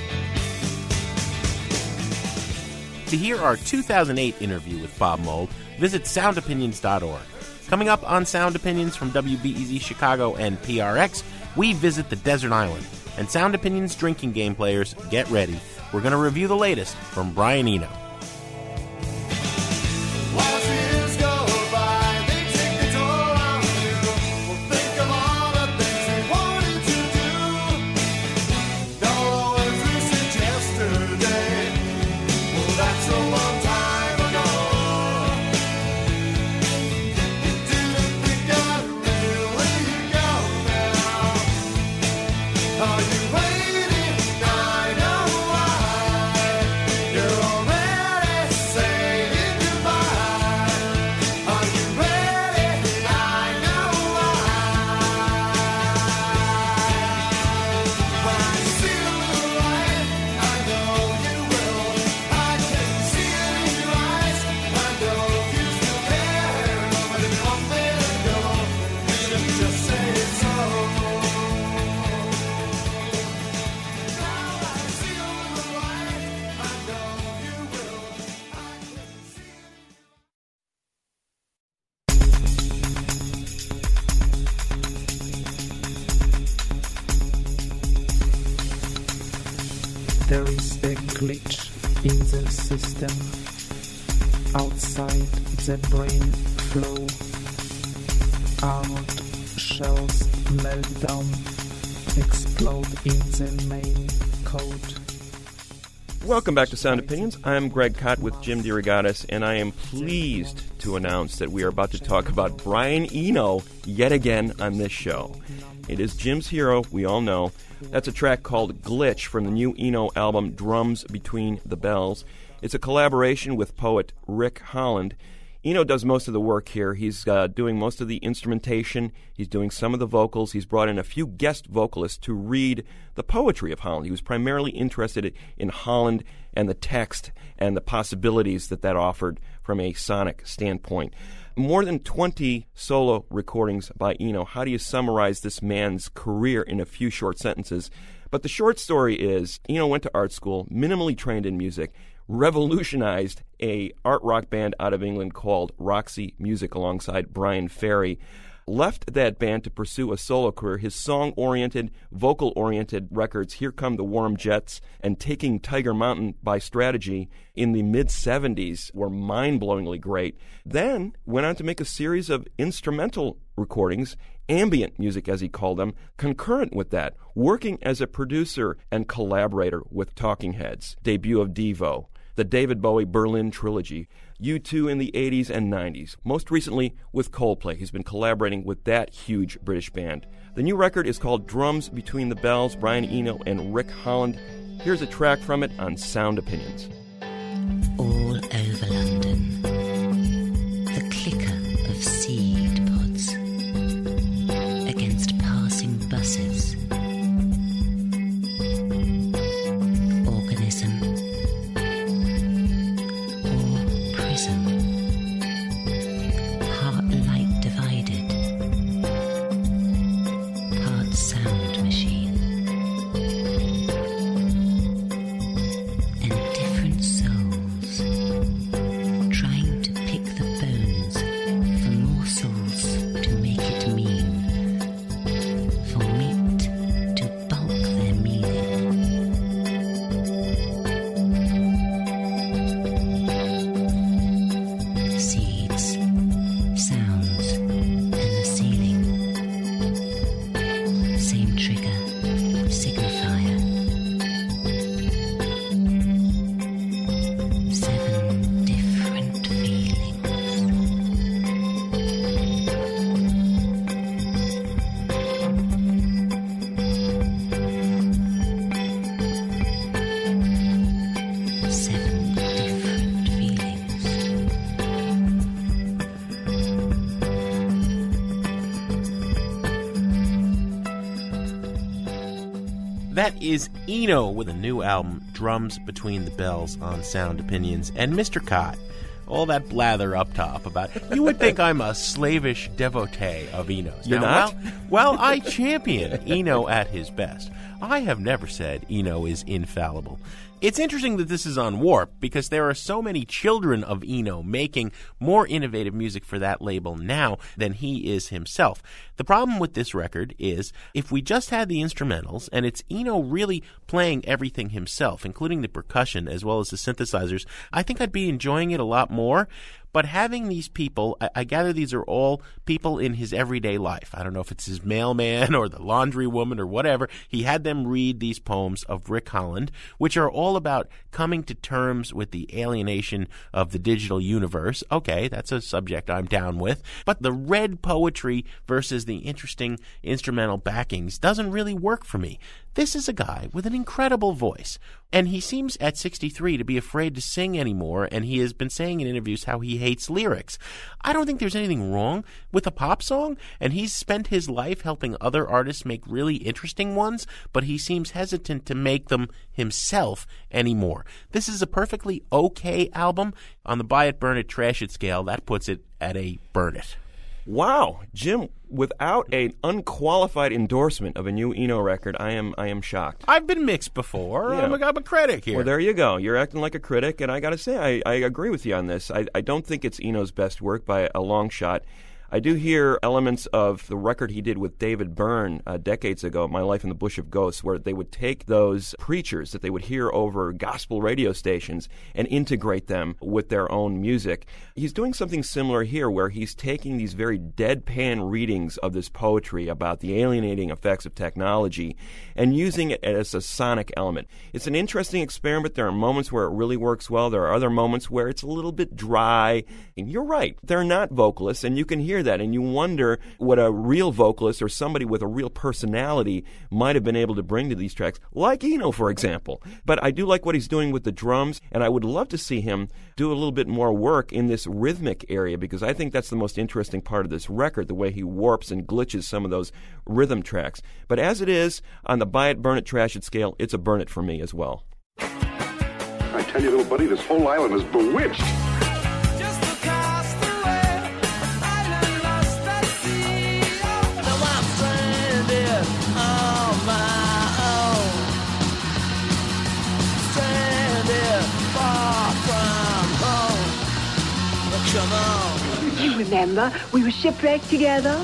To hear our 2008 interview with Bob Mould, visit soundopinions.org. Coming up on Sound Opinions from WBEZ Chicago and PRX, we visit the desert island. And Sound Opinions drinking game players, get ready. We're going to review the latest from Brian Eno. There is a glitch in the system. Outside the brain flow, armored shells melt down, explode in the main code. Welcome back to Sound Opinions. I'm Greg Kot with Jim DeRogatis, and I am pleased to announce that we are about to talk about Brian Eno yet again on this show. It is Jim's hero, we all know. That's a track called Glitch from the new Eno album Drums Between the Bells. It's a collaboration with poet Rick Holland. Eno does most of the work here. He's doing most of the instrumentation. He's doing some of the vocals. He's brought in a few guest vocalists to read the poetry of Holland. He was primarily interested in Holland and the text and the possibilities that offered from a sonic standpoint. More than 20 solo recordings by Eno. How do you summarize this man's career in a few short sentences? But the short story is Eno went to art school, minimally trained in music, revolutionized a art rock band out of England called Roxy Music alongside Brian Ferry, left that band to pursue a solo career. His song-oriented, vocal-oriented records, Here Come the Warm Jets and Taking Tiger Mountain by Strategy in the mid-'70s were mind-blowingly great. Then went on to make a series of instrumental recordings, ambient music as he called them, concurrent with that, working as a producer and collaborator with Talking Heads, debut of Devo, the David Bowie Berlin Trilogy, U2 in the 80s and 90s. Most recently with Coldplay. He's been collaborating with that huge British band. The new record is called Drums Between the Bells, Brian Eno and Rick Holland. Here's a track from it on Sound Opinions. All over London, the clicker of seed pods against passing buses. Organism or prism, part light divided, part sound machine, and different souls trying to pick the bones for morsels to make it mean, for meat to bulk their meaning. Seeds, sounds, and the ceiling. Same trigger, signifier. 7 different feelings. Seven different feelings. That is Eno with a new album, Drums Between the Bells, on Sound Opinions. And Mr. Cott, all that blather up top about, you would think I'm a slavish devotee of Eno's. You're Now, not? Well, I champion Eno at his best. I have never said Eno is infallible. It's interesting that this is on Warp because there are so many children of Eno making more innovative music for that label now than he is himself. The problem with this record is if we just had the instrumentals and it's Eno really playing everything himself, including the percussion as well as the synthesizers, I think I'd be enjoying it a lot more. But having these people, I gather these are all people in his everyday life. I don't know if it's his mailman or the laundry woman or whatever. He had them read these poems of Rick Holland, which are all about coming to terms with the alienation of the digital universe. Okay, that's a subject I'm down with. But the read poetry versus the interesting instrumental backings doesn't really work for me. This is a guy with an incredible voice, and he seems at 63 to be afraid to sing anymore, and he has been saying in interviews how he hates lyrics. I don't think there's anything wrong with a pop song, and he's spent his life helping other artists make really interesting ones, but he seems hesitant to make them himself anymore. This is a perfectly okay album. On the buy it, burn it, trash it scale, that puts it at a burn it. Wow, Jim, without an unqualified endorsement of a new Eno record, I am shocked. I've been mixed before. Yeah. I'm a critic here. Well, there you go. You're acting like a critic, and I got to say, I agree with you on this. I don't think it's Eno's best work by a long shot. I do hear elements of the record he did with David Byrne decades ago, My Life in the Bush of Ghosts, where they would take those preachers that they would hear over gospel radio stations and integrate them with their own music. He's doing something similar here, where he's taking these very deadpan readings of this poetry about the alienating effects of technology and using it as a sonic element. It's an interesting experiment. There are moments where it really works well. There are other moments where it's a little bit dry. And you're right. They're not vocalists, and you can hear that, and you wonder what a real vocalist or somebody with a real personality might have been able to bring to these tracks, like Eno, for example. But I do like what he's doing with the drums, and I would love to see him do a little bit more work in this rhythmic area, because I think that's the most interesting part of this record, the way he warps and glitches some of those rhythm tracks. But as it is, on the buy it, burn it, trash it scale, it's a burn it for me as well. I tell you, little buddy, this whole island is bewitched. You remember, we were shipwrecked together.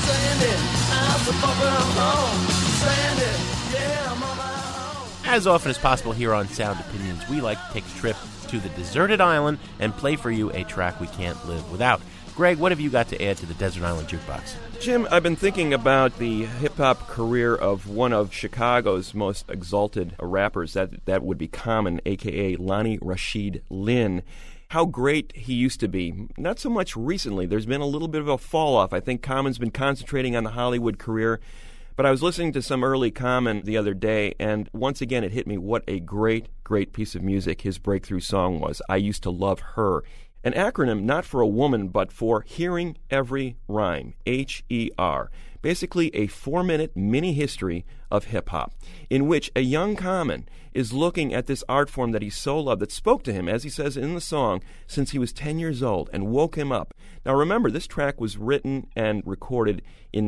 As often as possible here on Sound Opinions, we like to take a trip to the deserted island and play for you a track we can't live without. Greg, what have you got to add to the Desert Island Jukebox? Jim, I've been thinking about the hip-hop career of one of Chicago's most exalted rappers. That would be Common, a.k.a. Lonnie Rashid Lynn. How great he used to be. Not so much recently. There's been a little bit of a fall-off. I think Common's been concentrating on the Hollywood career. But I was listening to some early Common the other day, and once again it hit me what a great, great piece of music his breakthrough song was, I Used to Love Her. An acronym not for a woman, but for Hearing Every Rhyme, H-E-R. Basically a 4-minute mini history of hip-hop, in which a young Common is looking at this art form that he so loved, that spoke to him, as he says in the song, since he was 10 years old, and woke him up. Now remember, this track was written and recorded in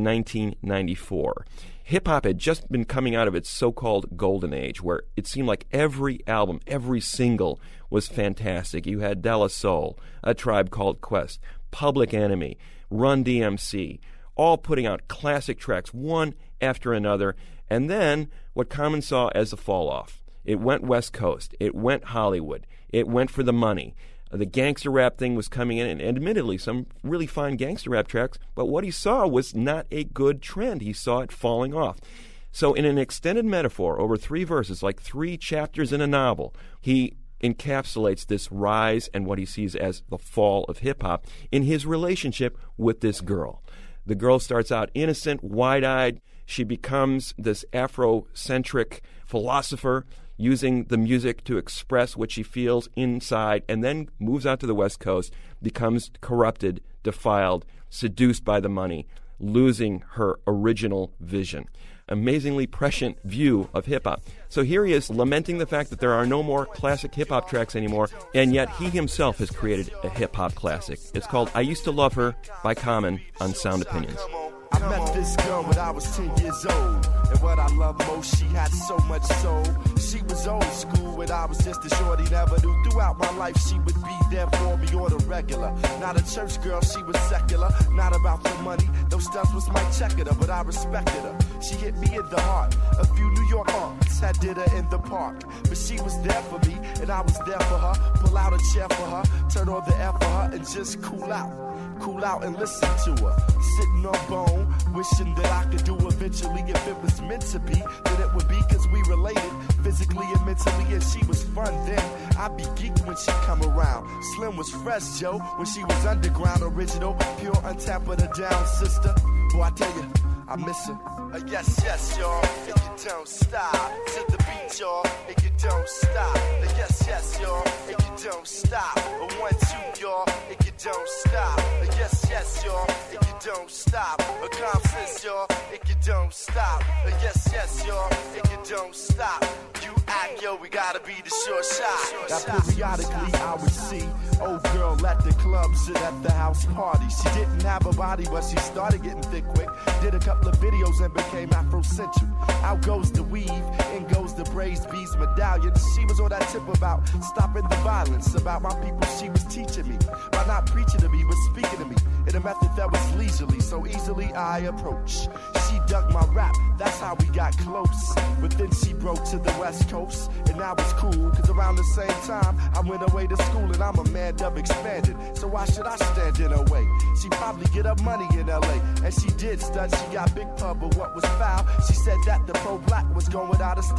1994. Hip-hop had just been coming out of its so-called golden age, where it seemed like every album, every single was fantastic. You had De La Soul, A Tribe Called Quest, Public Enemy, Run DMC, all putting out classic tracks, one after another, and then what Common saw as a fall-off. It went West Coast. It went Hollywood. It went for the money. The gangster rap thing was coming in, and admittedly, some really fine gangster rap tracks, but what he saw was not a good trend. He saw it falling off. So in an extended metaphor, over 3 verses, like 3 chapters in a novel, he encapsulates this rise and what he sees as the fall of hip-hop in his relationship with this girl. The girl starts out innocent, wide-eyed. She becomes this Afrocentric philosopher, using the music to express what she feels inside, and then moves out to the West Coast, becomes corrupted, defiled, seduced by the money, losing her original vision. Amazingly prescient view of hip-hop. So here he is lamenting the fact that there are no more classic hip-hop tracks anymore, and yet he himself has created a hip-hop classic. It's called I Used to Love Her by Common on Sound Opinions. I met this girl when I was 10 years old, and what I love most, she had so much soul. She was old school when I was just a shorty, never knew. Throughout my life, she would be there for me on the regular. Not a church girl, she was secular, not about the money. Those stunts was my checker, but I respected her. She hit me in the heart. A few New York artists had dinner in the park, but she was there for me, and I was there for her. Pull out a chair for her, turn on the air for her, and just cool out. Cool out and listen to her. Sitting on bone, wishing that I could do eventually. If it was meant to be, then it would be, cause we related physically and mentally, and she was fun then. I'd be geeked when she come around. Slim was fresh, Joe, when she was underground, original, pure, untapped, but a down sister. Boy, I tell you, I miss her. Yes, yes, y'all, if you don't stop. To the beat, y'all, if you don't stop. Yes, yes, y'all, if you don't stop. 1, 2, y'all, if you don't stop. Yes, yes, y'all, if you don't stop. A confidence, y'all, if you don't stop. Yes, yes, y'all, if you don't stop. You act, yo, we gotta be the short shot. Now periodically I would see old girl at the clubs and at the house party. She didn't have a body, but she started getting thick quick. Did a couple of videos and became Afrocentric. Out goes the weave, in goes the braised bees medallion. She was on that tip about stopping the violence, about my people she was teaching me. By not preaching to me, but speaking to me in a method that was leisurely, so easily I approach. She dug my rap, that's how we got close. But then she broke to the West Coast, and I was cool, cause around the same time I went away to school, and I'm a man dub expanded. So why should I stand in her way? She probably get up money in LA, and she did stunt. She got big pub, but what was foul? She said that the pro-black was going out of style. She said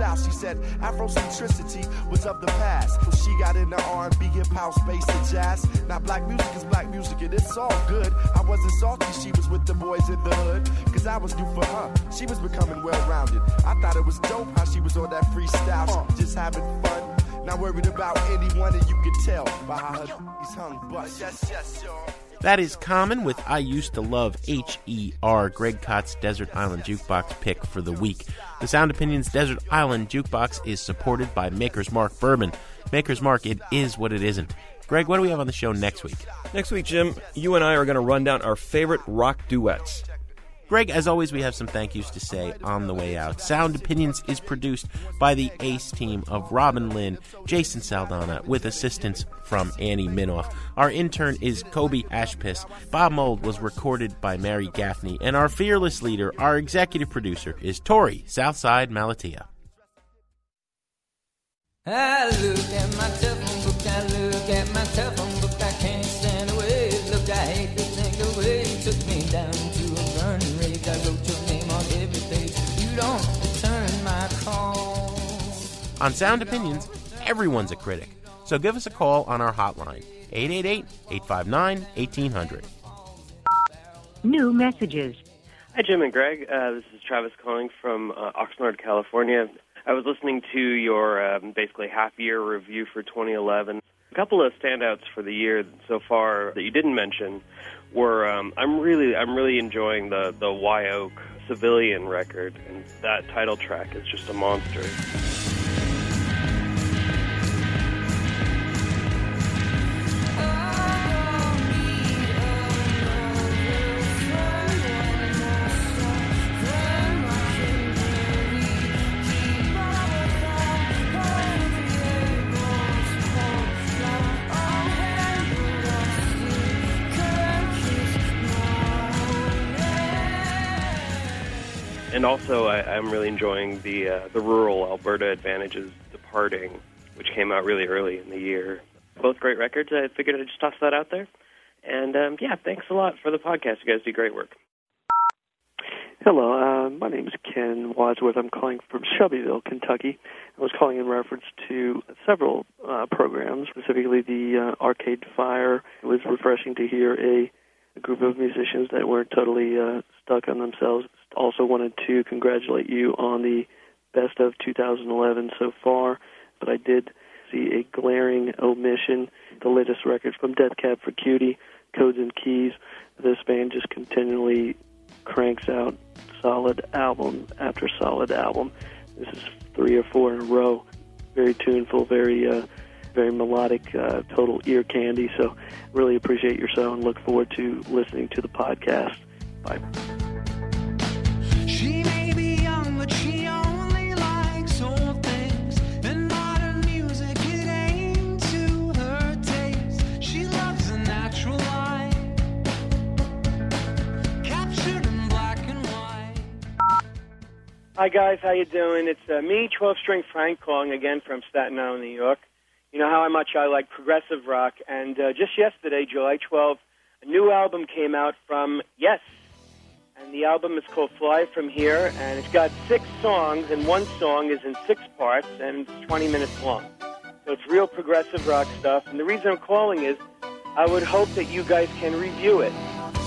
said Afrocentricity was of the past. So she got into R&B, hip house, bass, and jazz. Now black music is black music and it's all good. I wasn't salty, she was with the boys in the hood, cause I was new for her. She was becoming well-rounded. I thought it was dope how she was on that freestyle, just having fun. Not worried about anyone, and you can tell by how her hung bust. Yes, y'all. That is Common with I Used to Love H.E.R., Greg Kott's Desert Island Jukebox pick for the week. The Sound Opinions Desert Island Jukebox is supported by Maker's Mark Bourbon. Maker's Mark, it is what it isn't. Greg, what do we have on the show next week? Next week, Jim, you and I are going to run down our favorite rock duets. Greg, as always, we have some thank yous to say on the way out. Sound Opinions is produced by the ACE team of Robin Lynn, Jason Saldana, with assistance from Annie Minoff. Our intern is Kobe Ashpiss. Bob Mould was recorded by Mary Gaffney. And our fearless leader, our executive producer, is Tori Southside Malatia. I look at my telephone book, I look at my telephone book, I can't stand away. Look, I hate to think the way you took me down to a burning rage. I wrote your name on every page. You don't return my call. On Sound Opinions, everyone's a critic. So give us a call on our hotline, 888-859-1800. New messages. Hi, Jim and Greg. This is Travis calling from Oxnard, California. I was listening to your basically half-year review for 2011. A couple of standouts for the year so far that you didn't mention were I'm really enjoying the Wyoke Civilian record, and that title track is just a monster. And also, I'm really enjoying the Rural Alberta Advantages Departing, which came out really early in the year. Both great records. I figured I'd just toss that out there. And, thanks a lot for the podcast. You guys do great work. Hello, my name is Ken Wadsworth. I'm calling from Shelbyville, Kentucky. I was calling in reference to several programs, specifically the Arcade Fire. It was refreshing to hear a group of musicians that weren't totally stuck on themselves. Also wanted to congratulate you on the best of 2011 so far, but I did see a glaring omission. The latest record from Death Cab for Cutie, Codes and Keys. This band just continually cranks out solid album after solid album. This is 3 or 4 in a row. Very tuneful, very melodic, total ear candy. So really appreciate your show and look forward to listening to the podcast. Bye. She may be young, but she only likes old things. And modern music, it ain't to her taste. She loves the natural light, captured in black and white. Hi, guys. How you doing? It's me, 12-string Frank, calling again from Staten Island, New York. You know how much I like progressive rock. And just yesterday, July 12th, a new album came out from Yes. And the album is called Fly From Here, and it's got 6 songs, and one song is in 6 parts, and it's 20 minutes long. So it's real progressive rock stuff. And the reason I'm calling is I would hope that you guys can review it.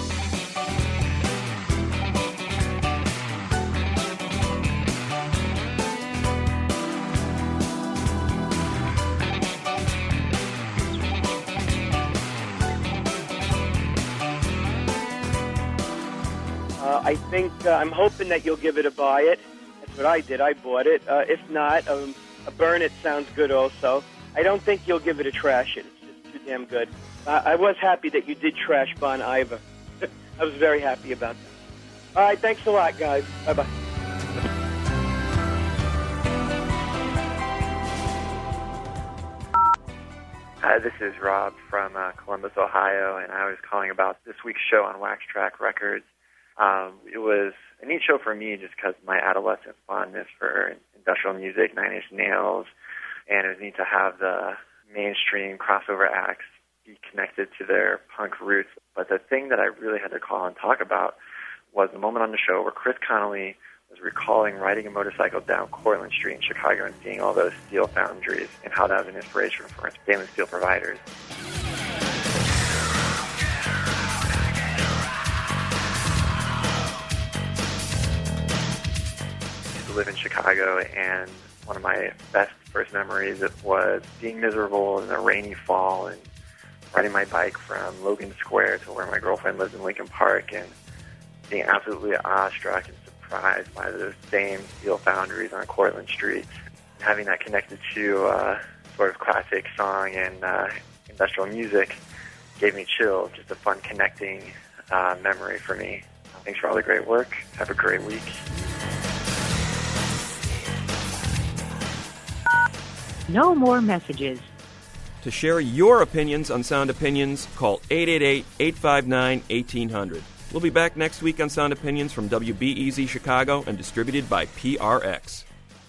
I think I'm hoping that you'll give it a buy it. That's what I did. I bought it. If not, a burn it sounds good also. I don't think you'll give it a trash it. It's just too damn good. I was happy that you did trash Bon Iver. I was very happy about that. All right, thanks a lot, guys. Bye-bye. Hi, this is Rob from Columbus, Ohio, and I was calling about this week's show on Wax Track Records. It was a neat show for me just because my adolescent fondness for industrial music, Nine Inch Nails, and it was neat to have the mainstream crossover acts be connected to their punk roots. But the thing that I really had to call and talk about was the moment on the show where Chris Connolly I was recalling riding a motorcycle down Cortlandt Street in Chicago and seeing all those steel foundries and how that was an inspiration for our stainless steel providers. I used to live in Chicago, and one of my best first memories was being miserable in a rainy fall and riding my bike from Logan Square to where my girlfriend lives in Lincoln Park and being absolutely awestruck and surprised by those same steel foundries on Cortlandt Street. Having that connected to sort of classic song and industrial music gave me chills, just a fun connecting memory for me. Thanks for all the great work. Have a great week. No more messages. To share your opinions on Sound Opinions, call 888-859-1800. We'll be back next week on Sound Opinions from WBEZ Chicago and distributed by PRX.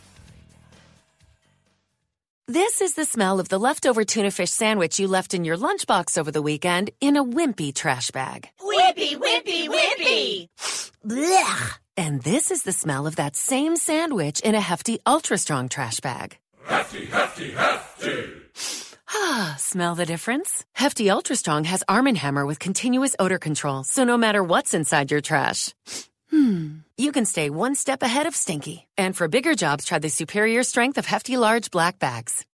This is the smell of the leftover tuna fish sandwich you left in your lunchbox over the weekend in a wimpy trash bag. Wimpy, wimpy, wimpy! Blech! And this is the smell of that same sandwich in a hefty, ultra-strong trash bag. Hefty, hefty, hefty! Ah, smell the difference? Hefty Ultra Strong has Arm & Hammer with continuous odor control, so no matter what's inside your trash, you can stay one step ahead of stinky. And for bigger jobs, try the superior strength of Hefty Large Black Bags.